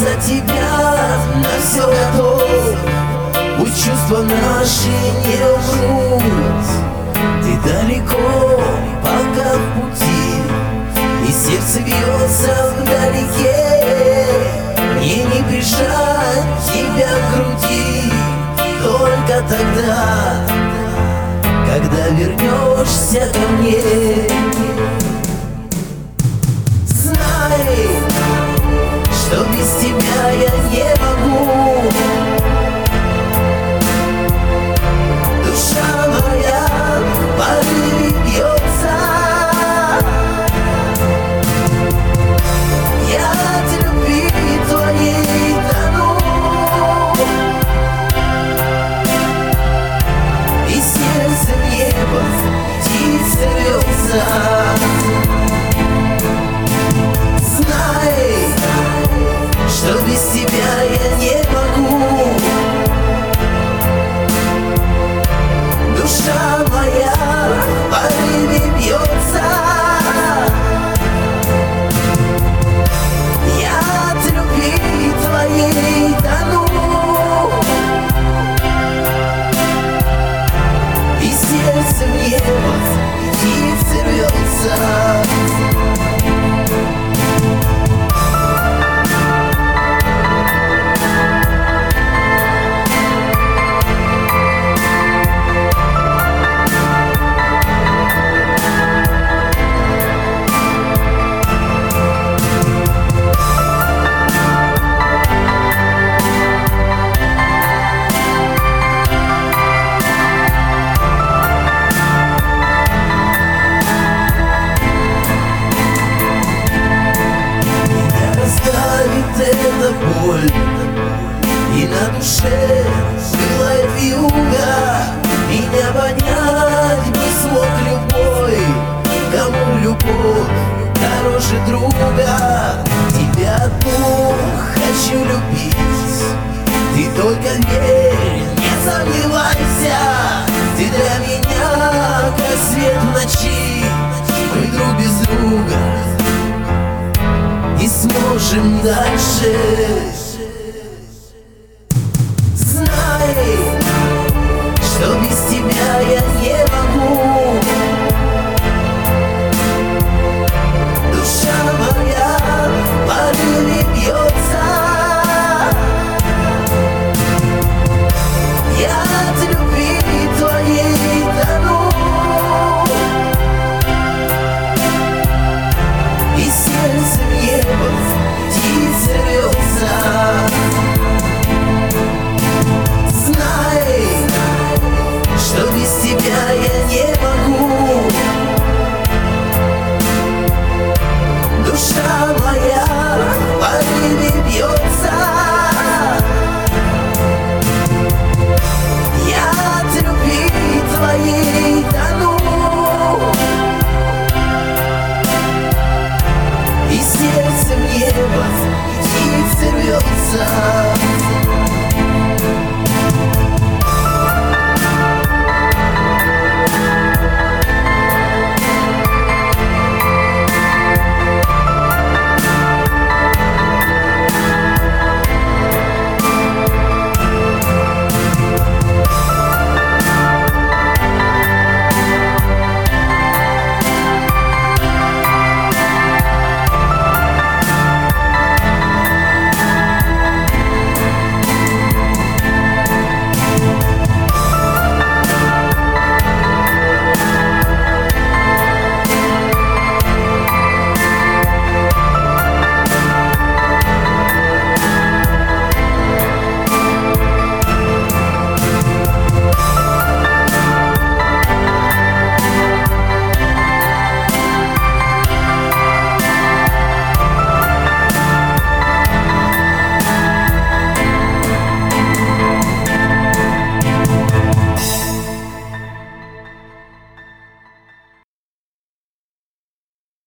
за тебя на все готов. Пусть чувства наши не умрут. Ты далеко, пока в пути, и сердце бьется вдалеке. Мне не прижать тебя к груди только тогда, когда вернешься ко мне. Знай, что без тебя я не могу. Душа моя в порыве бьется. Я от любви твоей тону, и сердце в небо птица рвется. Знай, что без тебя я не могу. Душа моя в порыве бьется. Я от любви твоей тону, и сердце в небо птица рвется. Эта боль, и на душе пылает вьюга. Меня понять не смог любой, кому любовь дороже друга. Тебя одну хочу любить, ты только верь, не сомневайся. Ты для меня как свет в ночи, мы друг без друга и сможем дальше.